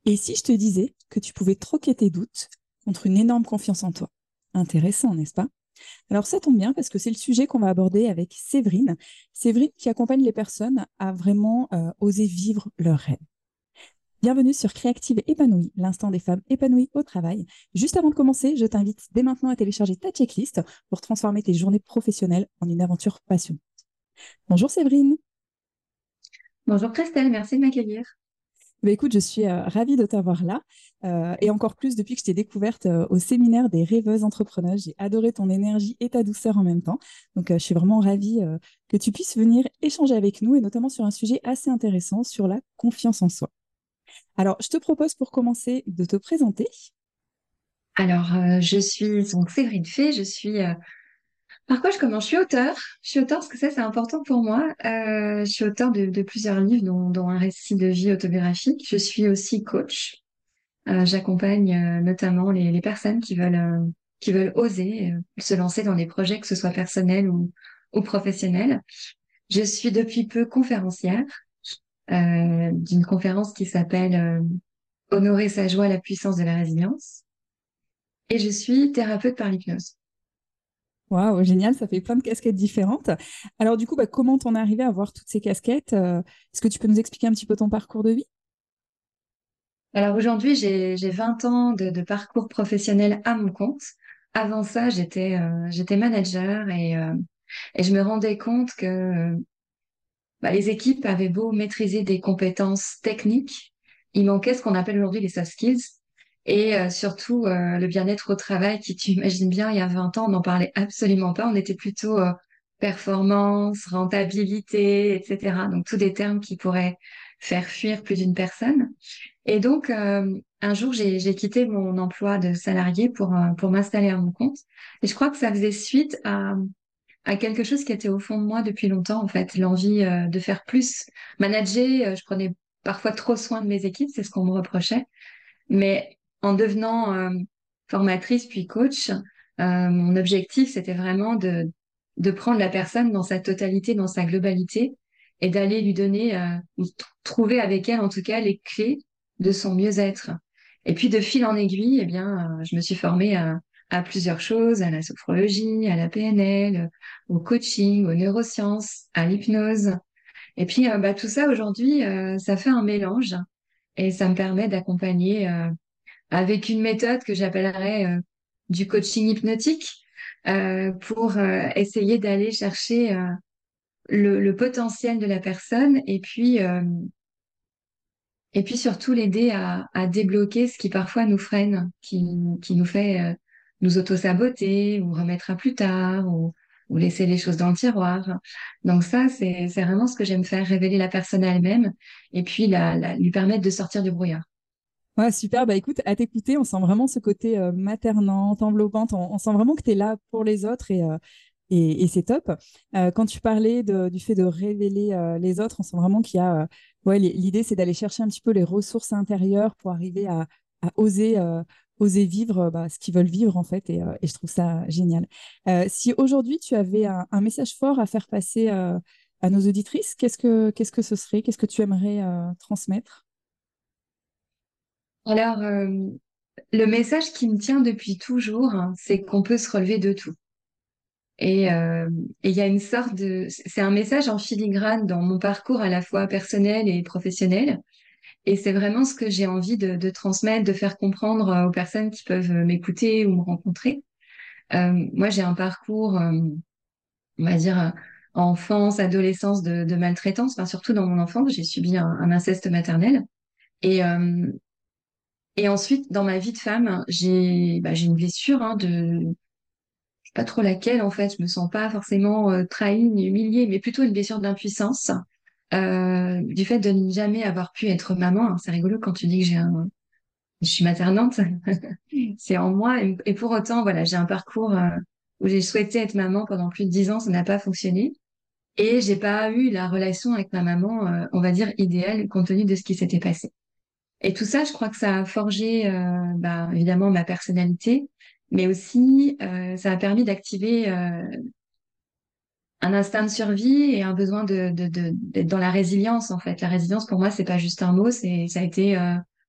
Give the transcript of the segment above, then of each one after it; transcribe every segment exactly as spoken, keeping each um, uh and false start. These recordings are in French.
Et si je te disais que tu pouvais troquer tes doutes contre une énorme confiance en toi? Intéressant, n'est-ce pas? Alors ça tombe bien parce que c'est le sujet qu'on va aborder avec Séverine. Séverine qui accompagne les personnes à vraiment euh, oser vivre leurs rêves. Bienvenue sur Créative Épanouie, l'instant des femmes épanouies au travail. Juste avant de commencer, je t'invite dès maintenant à télécharger ta checklist pour transformer tes journées professionnelles en une aventure passionnante. Bonjour Séverine. Bonjour Christelle, merci de m'accueillir. Bah, écoute, je suis euh, ravie de t'avoir là euh, et encore plus depuis que je t'ai découverte euh, au séminaire des rêveuses entrepreneuses. J'ai adoré ton énergie et ta douceur en même temps. Donc, euh, je suis vraiment ravie euh, que tu puisses venir échanger avec nous et notamment sur un sujet assez intéressant sur la confiance en soi. Alors, je te propose pour commencer de te présenter. Alors, euh, je suis donc Séverine Fay, je suis... euh, Par quoi je commence? Je suis auteure. Je suis auteure parce que ça, c'est important pour moi. Euh, je suis auteure de, de plusieurs livres, dont, dont un récit de vie autobiographique. Je suis aussi coach. Euh, j'accompagne euh, notamment les, les personnes qui veulent, euh, qui veulent oser euh, se lancer dans des projets, que ce soit personnels ou, ou professionnels. Je suis depuis peu conférencière euh, d'une conférence qui s'appelle euh, Honorer sa joie, la puissance de la résilience. Et je suis thérapeute par l'hypnose. Waouh, génial, ça fait plein de casquettes différentes. Alors, du coup, bah, comment t'en es arrivé à avoir toutes ces casquettes? Euh, Est-ce que tu peux nous expliquer un petit peu ton parcours de vie? Alors aujourd'hui, j'ai, j'ai vingt ans de, de parcours professionnel à mon compte. Avant ça, j'étais euh, j'étais manager et, euh, et je me rendais compte que euh, bah, les équipes avaient beau maîtriser des compétences techniques, il manquait ce qu'on appelle aujourd'hui les soft skills et euh, surtout euh, le bien-être au travail qui, tu imagines bien, il y a vingt ans, on n'en parlait absolument pas. On était plutôt euh, performance, rentabilité, et cetera. Donc tous des termes qui pourraient faire fuir plus d'une personne. Et donc, euh, un jour, j'ai, j'ai quitté mon emploi de salarié pour, euh, pour m'installer à mon compte. Et je crois que ça faisait suite à, à quelque chose qui était au fond de moi depuis longtemps, en fait, l'envie, euh, de faire plus. Manager, euh, je prenais parfois trop soin de mes équipes, c'est ce qu'on me reprochait. Mais en devenant, euh, formatrice puis coach, euh, mon objectif, c'était vraiment de, de prendre la personne dans sa totalité, dans sa globalité, et d'aller lui donner, euh, ou t- trouver avec elle, en tout cas, les clés de son mieux-être. Et puis, de fil en aiguille, eh bien, euh, je me suis formée à, à plusieurs choses, à la sophrologie, à la P N L, au coaching, aux neurosciences, à l'hypnose. Et puis, euh, bah, tout ça, aujourd'hui, euh, ça fait un mélange et ça me permet d'accompagner, euh, avec une méthode que j'appellerais euh, du coaching hypnotique, euh, pour euh, essayer d'aller chercher euh, le, le potentiel de la personne et puis, euh, et puis surtout l'aider à, à débloquer ce qui parfois nous freine, qui, qui nous fait euh, nous auto-saboter ou remettre à plus tard ou, ou laisser les choses dans le tiroir. Donc ça, c'est, c'est vraiment ce que j'aime faire, révéler la personne à elle-même et puis la, la- lui permettre de sortir du brouillard. Ouais, super. Bah écoute, à t'écouter, on sent vraiment ce côté euh, maternante, enveloppante. On, on sent vraiment que tu es là pour les autres et, euh, et, et c'est top. Euh, quand tu parlais de- du fait de révéler euh, les autres, on sent vraiment qu'il y a. Euh, ouais, l- l'idée, c'est d'aller chercher un petit peu les ressources intérieures pour arriver à, à oser, euh, oser vivre euh, bah, ce qu'ils veulent vivre, en fait. Et, euh, et je trouve ça génial. Euh, si aujourd'hui, tu avais un, un message fort à faire passer euh, à nos auditrices, qu'est-ce que, qu'est-ce que ce serait? Qu'est-ce que tu aimerais euh, transmettre? Alors, euh, le message qui me tient depuis toujours, hein, c'est qu'on peut se relever de tout. Et euh, et il y a une sorte de... C'est un message en filigrane dans mon parcours à la fois personnel et professionnel. Et c'est vraiment ce que j'ai envie de, de transmettre, de faire comprendre euh, aux personnes qui peuvent euh, m'écouter ou me rencontrer. Euh, moi, j'ai un parcours, euh, on va dire, euh, enfance, adolescence de, de maltraitance. Enfin, surtout dans mon enfance, j'ai subi un, un inceste maternel. Et, euh, et ensuite, dans ma vie de femme, j'ai bah, j'ai une blessure hein, de pas trop laquelle, en fait. Je me sens pas forcément euh, trahie ni humiliée, mais plutôt une blessure d'impuissance euh, du fait de ne jamais avoir pu être maman. Hein. C'est rigolo quand tu dis que j'ai un, je suis maternante, c'est en moi. Et, et pour autant, voilà, j'ai un parcours euh, où j'ai souhaité être maman pendant plus de dix ans, ça n'a pas fonctionné. Et j'ai pas eu la relation avec ma maman, euh, on va dire, idéale, compte tenu de ce qui s'était passé. Et tout ça, je crois que ça a forgé, euh, bah, évidemment, ma personnalité, mais aussi, euh, ça a permis d'activer euh, un instinct de survie et un besoin de, de, de- d'être dans la résilience, en fait. La résilience, pour moi, c'est pas juste un mot, c'est, ça a été, euh,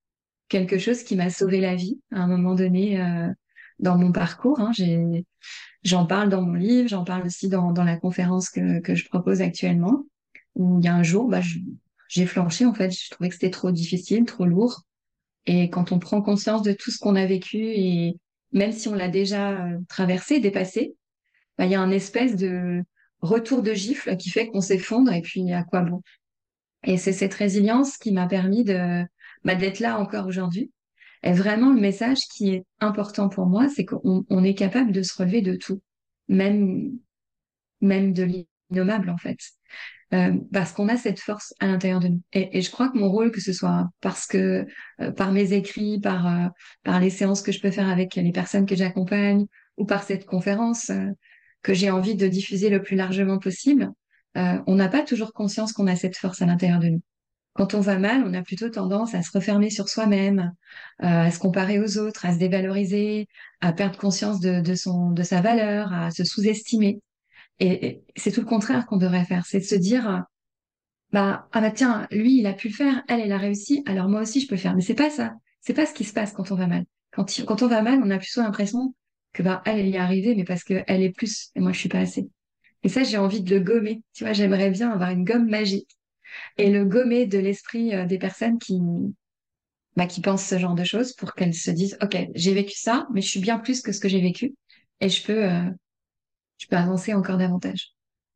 quelque chose qui m'a sauvé la vie à un moment donné euh, dans mon parcours. Hein. J'ai, j'en parle dans mon livre, j'en parle aussi dans, dans la conférence que, que je propose actuellement, où il y a un jour, bah, je- j'ai flanché, en fait, je trouvais que c'était trop difficile, trop lourd. Et quand on prend conscience de tout ce qu'on a vécu, et même si on l'a déjà euh, traversé, dépassé, bah, il y a un espèce de retour de gifle qui fait qu'on s'effondre, et puis à quoi bon? Et c'est cette résilience qui m'a permis de, bah, d'être là encore aujourd'hui. Et vraiment, le message qui est important pour moi, c'est qu'on on est capable de se relever de tout, même, même de l'innommable, en fait. Euh, parce qu'on a cette force à l'intérieur de nous. Et, et je crois que mon rôle, que ce soit parce que, euh, par mes écrits, par, euh, par les séances que je peux faire avec les personnes que j'accompagne, ou par cette conférence, euh, que j'ai envie de diffuser le plus largement possible, euh, on n'a pas toujours conscience qu'on a cette force à l'intérieur de nous. Quand on va mal, on a plutôt tendance à se refermer sur soi-même, euh, à se comparer aux autres, à se dévaloriser, à perdre conscience de, de son, de sa valeur, à se sous-estimer. Et, et c'est tout le contraire qu'on devrait faire, c'est de se dire, euh, bah, ah bah tiens, lui, il a pu le faire, elle, elle a réussi, alors moi aussi, je peux le faire. Mais c'est pas ça. C'est pas ce qui se passe quand on va mal. Quand, il- quand on va mal, on a plutôt l'impression que, bah, elle, elle y est arrivée, mais parce qu'elle est plus, et moi, je suis pas assez. Et ça, j'ai envie de le gommer. Tu vois, j'aimerais bien avoir une gomme magique et le gommer de l'esprit euh, des personnes qui, bah, qui pensent ce genre de choses pour qu'elles se disent, OK, j'ai vécu ça, mais je suis bien plus que ce que j'ai vécu et je peux, euh, je peux avancer encore davantage.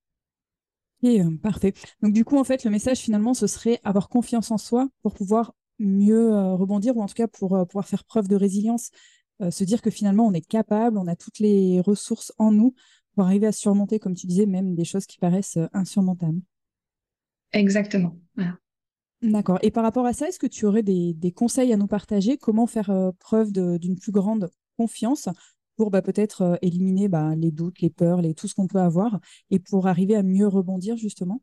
Et, euh, parfait. Donc du coup, en fait, le message finalement, ce serait avoir confiance en soi pour pouvoir mieux euh, rebondir ou en tout cas pour euh, pouvoir faire preuve de résilience, euh, se dire que finalement, on est capable, on a toutes les ressources en nous pour arriver à surmonter, comme tu disais, même des choses qui paraissent euh, insurmontables. Exactement. Voilà. D'accord. Et par rapport à ça, est-ce que tu aurais des, des conseils à nous partager? Comment faire euh, preuve de- d'une plus grande confiance pour bah, peut-être euh, éliminer bah, les doutes, les peurs, les, tout ce qu'on peut avoir et pour arriver à mieux rebondir justement?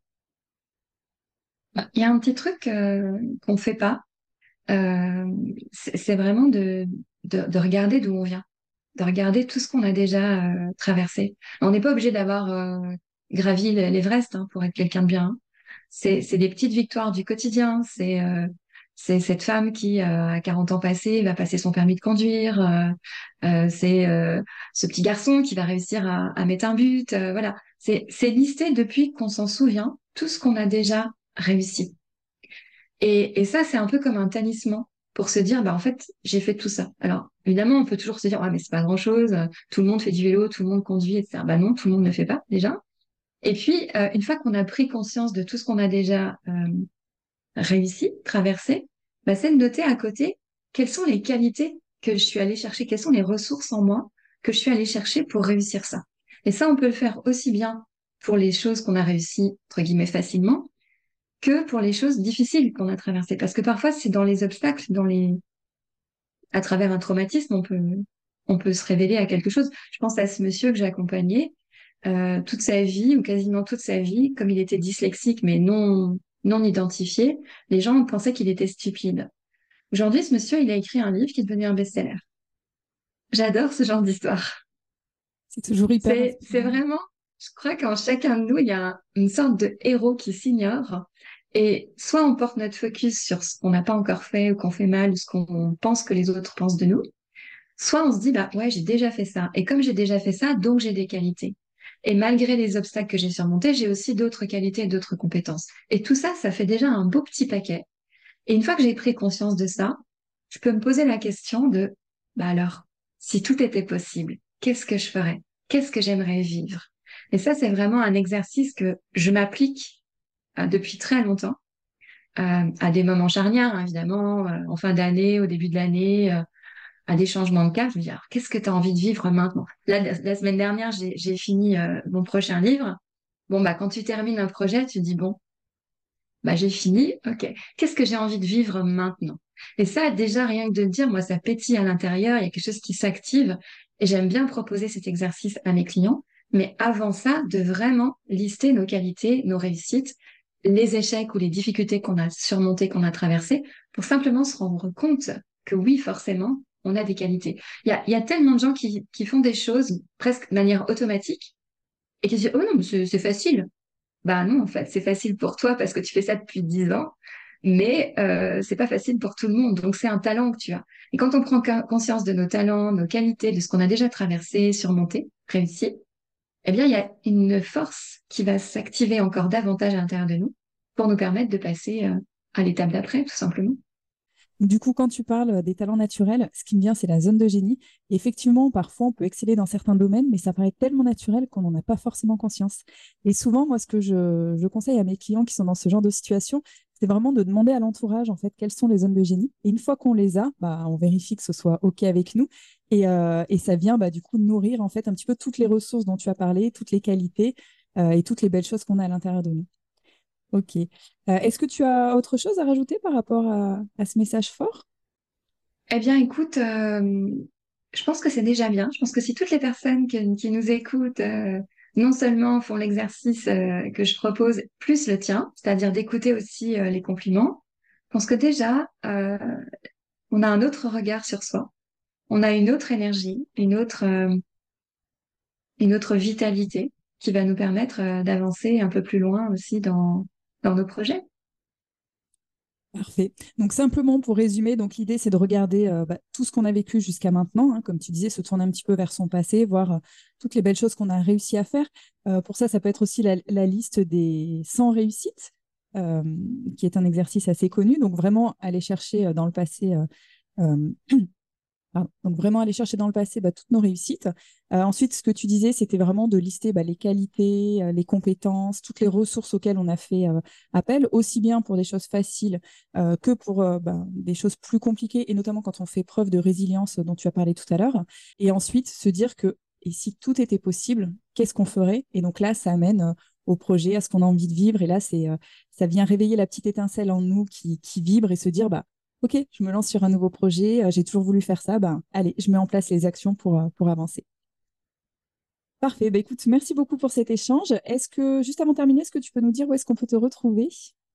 Bah, il y a un petit truc euh, qu'on fait pas. Euh, c'est c'est vraiment de, de, de regarder d'où on vient, de regarder tout ce qu'on a déjà euh, traversé. On n'est pas obligé d'avoir euh, gravi l- l'Everest hein, pour être quelqu'un de bien. Hein. C'est, c'est des petites victoires du quotidien. C'est euh, c'est cette femme qui, euh, à quarante ans passés, va passer son permis de conduire. Euh, euh, c'est euh, ce petit garçon qui va réussir à, à mettre un but. Euh, voilà. C'est, c'est listé depuis qu'on s'en souvient, tout ce qu'on a déjà réussi. Et, et ça, c'est un peu comme un talisman pour se dire, bah, en fait, j'ai fait tout ça. Alors, évidemment, on peut toujours se dire, ah, mais c'est pas grand-chose, euh, tout le monde fait du vélo, tout le monde conduit, et cetera. Bah non, tout le monde ne fait pas, déjà. Et puis, euh, une fois qu'on a pris conscience de tout ce qu'on a déjà euh, réussi, traversé, bah, c'est de noter à côté quelles sont les qualités que je suis allée chercher, quelles sont les ressources en moi que je suis allée chercher pour réussir ça. Et ça, on peut le faire aussi bien pour les choses qu'on a réussi, entre guillemets, facilement, que pour les choses difficiles qu'on a traversées. Parce que parfois, c'est dans les obstacles, dans les, à travers un traumatisme, on peut, on peut se révéler à quelque chose. Je pense à ce monsieur que j'ai accompagné, euh, toute sa vie, ou quasiment toute sa vie, comme il était dyslexique, mais non, non identifié, les gens pensaient qu'il était stupide. Aujourd'hui, ce monsieur, il a écrit un livre qui est devenu un best-seller. J'adore ce genre d'histoire. C'est toujours hyper C'est, c'est inspirant. vraiment, je crois qu'en chacun de nous, il y a un- une sorte de héros qui s'ignore. Et soit on porte notre focus sur ce qu'on n'a pas encore fait ou qu'on fait mal ou ce qu'on pense que les autres pensent de nous, soit on se dit, bah ouais, j'ai déjà fait ça. Et comme j'ai déjà fait ça, donc j'ai des qualités. Et malgré les obstacles que j'ai surmontés, j'ai aussi d'autres qualités et d'autres compétences. Et tout ça, ça fait déjà un beau petit paquet. Et une fois que j'ai pris conscience de ça, je peux me poser la question de, bah alors, si tout était possible, qu'est-ce que je ferais? Qu'est-ce que j'aimerais vivre? Et ça, c'est vraiment un exercice que je m'applique euh, depuis très longtemps, euh, à des moments charnières, hein, évidemment, euh, en fin d'année, au début de l'année, euh, à des changements de cap. Je me dis, alors, qu'est-ce que tu as envie de vivre maintenant? Là, la, la semaine dernière, j'ai, j'ai fini euh, mon prochain livre. Bon, bah, quand tu termines un projet, tu te dis, bon, bah, j'ai fini, ok. Qu'est-ce que j'ai envie de vivre maintenant? Et ça, déjà, rien que de le dire, moi, ça pétille à l'intérieur, il y a quelque chose qui s'active. Et j'aime bien proposer cet exercice à mes clients. Mais avant ça, de vraiment lister nos qualités, nos réussites, les échecs ou les difficultés qu'on a surmontées, qu'on a traversées, pour simplement se rendre compte que oui, forcément, on a des qualités. Il y a, il y a tellement de gens qui, qui font des choses presque de manière automatique et qui se disent, oh non, mais c'est c'est facile. Bah non, en fait, c'est facile pour toi parce que tu fais ça depuis dix ans. Mais euh, c'est pas facile pour tout le monde. Donc, c'est un talent que tu as. Et quand on prend conscience de nos talents, nos qualités, de ce qu'on a déjà traversé, surmonté, réussi, eh bien, il y a une force qui va s'activer encore davantage à l'intérieur de nous pour nous permettre de passer euh, à l'étape d'après, tout simplement. Du coup, quand tu parles des talents naturels, ce qui me vient, c'est la zone de génie. Et effectivement, parfois, on peut exceller dans certains domaines, mais ça paraît tellement naturel qu'on n'en a pas forcément conscience. Et souvent, moi, ce que je, je conseille à mes clients qui sont dans ce genre de situation, c'est vraiment de demander à l'entourage, en fait, quelles sont les zones de génie. Et une fois qu'on les a, bah, on vérifie que ce soit OK avec nous. Et, euh, et ça vient, bah, du coup, nourrir, en fait, un petit peu toutes les ressources dont tu as parlé, toutes les qualités euh, et toutes les belles choses qu'on a à l'intérieur de nous. OK. Euh, est-ce que tu as autre chose à rajouter par rapport à, à ce message fort? Eh bien, écoute, euh, je pense que c'est déjà bien. Je pense que si toutes les personnes qui, qui nous écoutent, euh, non seulement font l'exercice euh, que je propose, plus le tien, c'est-à-dire d'écouter aussi euh, les compliments, je pense que déjà, euh, on a un autre regard sur soi, on a une autre énergie, une autre, euh, une autre vitalité qui va nous permettre euh, d'avancer un peu plus loin aussi dans, dans nos projets. Parfait. Donc simplement pour résumer, donc l'idée c'est de regarder euh, bah, tout ce qu'on a vécu jusqu'à maintenant, hein, comme tu disais, se tourner un petit peu vers son passé, voir euh, toutes les belles choses qu'on a réussi à faire. Euh, pour ça, ça peut être aussi la, la liste des cent réussites, euh, qui est un exercice assez connu. Donc vraiment aller chercher euh, dans le passé euh, euh, Pardon. Donc vraiment aller chercher dans le passé bah, toutes nos réussites. Euh, ensuite, ce que tu disais, c'était vraiment de lister bah, les qualités, euh, les compétences, toutes les ressources auxquelles on a fait euh, appel, aussi bien pour des choses faciles euh, que pour euh, bah, des choses plus compliquées, et notamment quand on fait preuve de résilience dont tu as parlé tout à l'heure. Et ensuite, se dire que et si tout était possible, qu'est-ce qu'on ferait? Et donc là, ça amène euh, au projet, à ce qu'on a envie de vivre. Et là, c'est, euh, ça vient réveiller la petite étincelle en nous qui, qui vibre et se dire, bah, OK, je me lance sur un nouveau projet, euh, j'ai toujours voulu faire ça, ben, allez, je mets en place les actions pour, euh, pour avancer. Parfait, ben, écoute, merci beaucoup pour cet échange. Est-ce que, juste avant de terminer, est-ce que tu peux nous dire où est-ce qu'on peut te retrouver?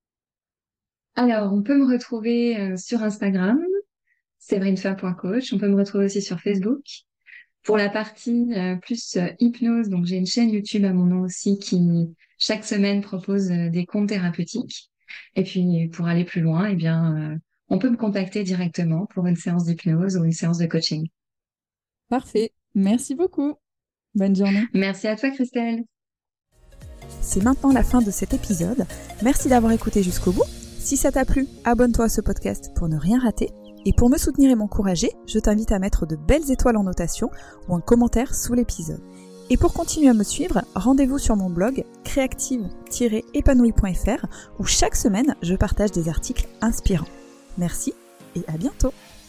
Alors, on peut me retrouver euh, sur Instagram, séverinefa point coach. On peut me retrouver aussi sur Facebook. Pour la partie euh, plus euh, hypnose, donc j'ai une chaîne YouTube à mon nom aussi qui chaque semaine propose euh, des contes thérapeutiques. Et puis pour aller plus loin, eh bien, euh, on peut me contacter directement pour une séance d'hypnose ou une séance de coaching. Parfait, merci beaucoup. Bonne journée. Merci à toi, Christelle. C'est maintenant la fin de cet épisode. Merci d'avoir écouté jusqu'au bout. Si ça t'a plu, abonne-toi à ce podcast pour ne rien rater. Et pour me soutenir et m'encourager, je t'invite à mettre de belles étoiles en notation ou un commentaire sous l'épisode. Et pour continuer à me suivre, rendez-vous sur mon blog créative tiret épanouie point f r où chaque semaine, je partage des articles inspirants. Merci et à bientôt.